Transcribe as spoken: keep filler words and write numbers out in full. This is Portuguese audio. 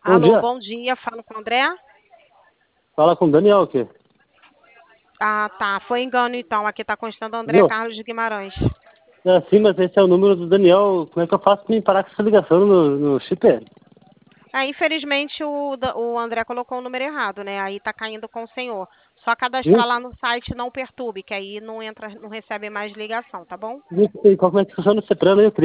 Bom Alô, dia. bom dia. Falo com o André? Fala com o Daniel aqui. Ah, tá. Foi engano então. Aqui tá constando André Viu? Carlos de Guimarães. É, sim, mas esse é o número do Daniel. Como é que eu faço pra me parar com essa ligação no, no chip? É, infelizmente o, Da- o André colocou o número errado, né? Aí tá caindo com o senhor. Só Viu? cadastrar lá no site Não Perturbe, que aí não entra, não recebe mais ligação, tá bom? Viu? E como é que funciona o Cetrano aí? Eu queria